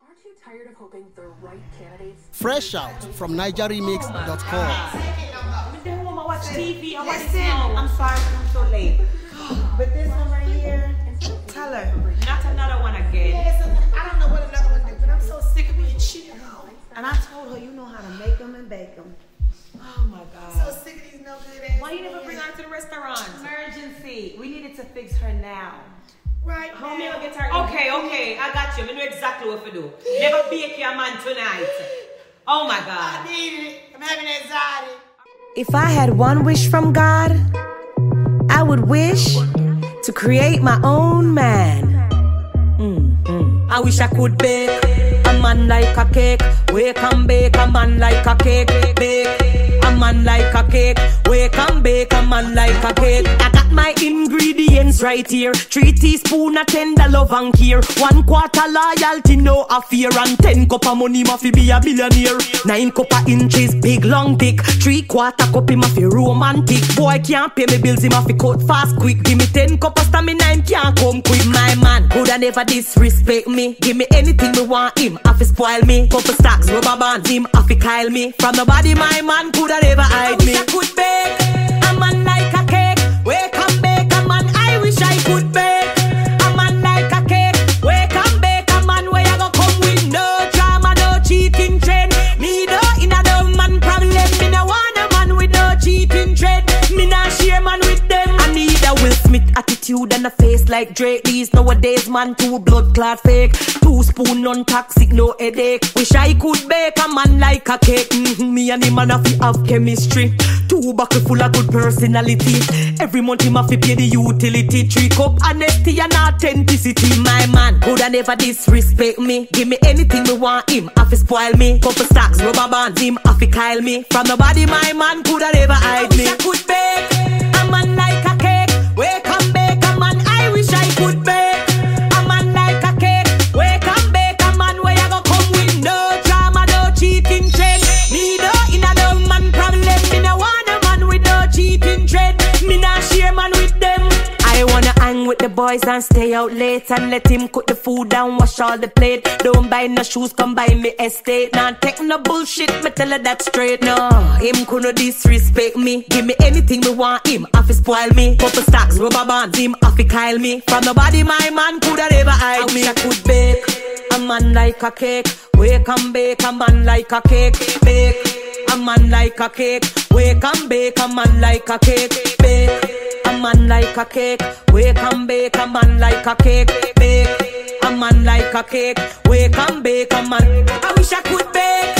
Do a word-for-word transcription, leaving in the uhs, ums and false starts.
Aren't you tired of hoping the right candidates? Fresh out from niger remix dot com. I watch T V. I watch now. I'm sorry I'm so late. But this one right here, tell her. Not another one again. Yes, I don't know what another one is, but I'm so sick of being cheated on. And I told her you know how to make them and bake them. Oh my God. I'm so sick of these no good ass. Why you never bring her to the restaurant? Emergency. We needed to fix her now. Right How now. me will get her? Okay, okay, I got you. I know exactly what to do. Never bake your man tonight. Oh my God. I need it. I'm having anxiety. If I had one wish from God, I would wish to create my own man. Mm-hmm. I wish I could bake a man like a cake. Wake and bake a man like a cake. Bake a man like a cake. Wake and bake a man like a cake. I got my ingredients right here. Three teaspoon of tender love and care. One quarter loyalty, no affair. And ten cup of money, ma fi be a billionaire. Nine cup of inches, big long dick. Three quarter cup, him a fi romantic. Boy can't pay me bills, him a fi cut fast quick. Give me ten cup of stamina, him can't come quick. My man coulda never disrespect me. Give me anything me want, him a fi spoil me. Couple stacks, rubber bands, him a fi kyle me. From nobody, my man coulda never hide me. I wish I could bake a man like a cake. Wake and bake a man, I wish I could bake a man like a cake. Wake and bake a man where you go come with no drama, no cheating trend. Me no in a dumb man problem. Me no want a man with no cheating trend. Me not share man with them. I need a Will Smith attitude and a face like Drake. These nowadays man too blood clot fake. Two spoon non-toxic, no headache. Wish I could bake a man like a cake. Mm-hmm. Me and him man have to have chemistry. Two buckle full of good personality. Every month him have to pay the utility. Three cup honesty and authenticity. My man coulda never disrespect me. Give me anything me want, him have to spoil me. Couple stacks, rubber bands, him have to kyle me. From nobody my man coulda never hide me. I wish I could bake a man like a cake. Wake and bake a man, I wish I could bake a man like a cake. Wake and bake a man where you go come with no drama, no cheating trend. Me no in a dumb man problem. Me no want a man with no cheating trend. Me not share man with them. I wanna hang with the boys and stay out late and let him cook the food and wash all the plate. Don't buy no shoes, come buy me estate. Nah, take no bullshit, me tell her that straight. No, him couldn't disrespect me. Give me anything me want, him have to spoil me. Couple stacks, rubber bands, him have to kyle me. From nobody my man coulda never hide me. I wish I could bake a man like a cake. Wake and bake a man like a cake. Bake a man like a cake. Wake and bake a man like a cake. Bake a man like a cake. Wake and bake a man like a cake. Bake a man like a cake. Wake and bake a man. I wish I could bake